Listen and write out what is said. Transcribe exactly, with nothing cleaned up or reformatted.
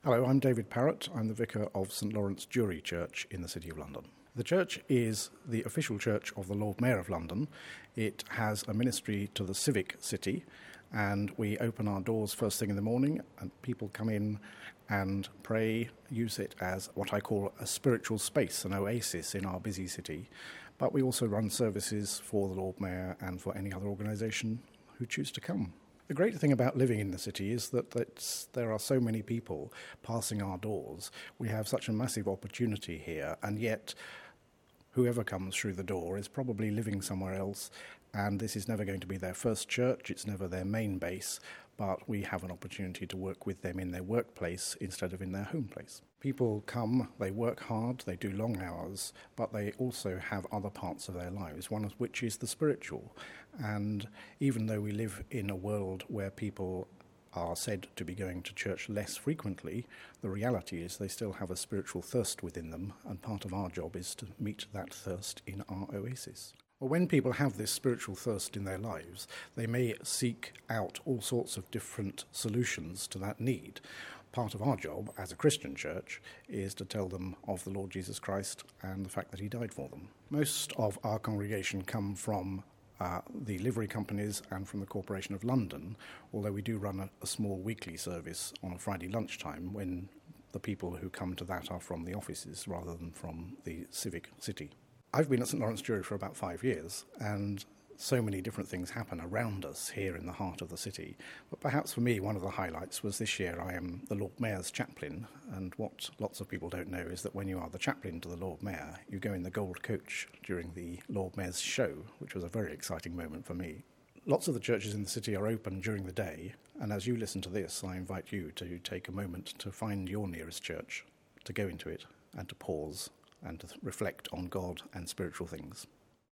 Hello, I'm David Parrott. I'm the vicar of St Lawrence Jewry Church in the City of London. The church is the official church of the Lord Mayor of London. It has a ministry to the civic city, and we open our doors first thing in the morning, and people come in and pray, use it as what I call a spiritual space, an oasis in our busy city. But we also run services for the Lord Mayor and for any other organisation who choose to come. The great thing about living in the city is that it's, there are so many people passing our doors. We have such a massive opportunity here, and yet whoever comes through the door is probably living somewhere else, and this is never going to be their first church, it's never their main base, but we have an opportunity to work with them in their workplace instead of in their home place. People come, they work hard, they do long hours, but they also have other parts of their lives, one of which is the spiritual. And even though we live in a world where people are said to be going to church less frequently, the reality is they still have a spiritual thirst within them, and part of our job is to meet that thirst in our oasis. Well, when people have this spiritual thirst in their lives, they may seek out all sorts of different solutions to that need. Part of our job as a Christian church is to tell them of the Lord Jesus Christ and the fact that he died for them. Most of our congregation come from uh, the livery companies and from the Corporation of London, although we do run a, a small weekly service on a Friday lunchtime when the people who come to that are from the offices rather than from the civic city. I've been at St Lawrence Jewry for about five years, and so many different things happen around us here in the heart of the city. But perhaps for me, one of the highlights was this year I am the Lord Mayor's chaplain, and what lots of people don't know is that when you are the chaplain to the Lord Mayor, you go in the gold coach during the Lord Mayor's show, which was a very exciting moment for me. Lots of the churches in the city are open during the day, and as you listen to this, I invite you to take a moment to find your nearest church, to go into it, and to pause and to reflect on God and spiritual things.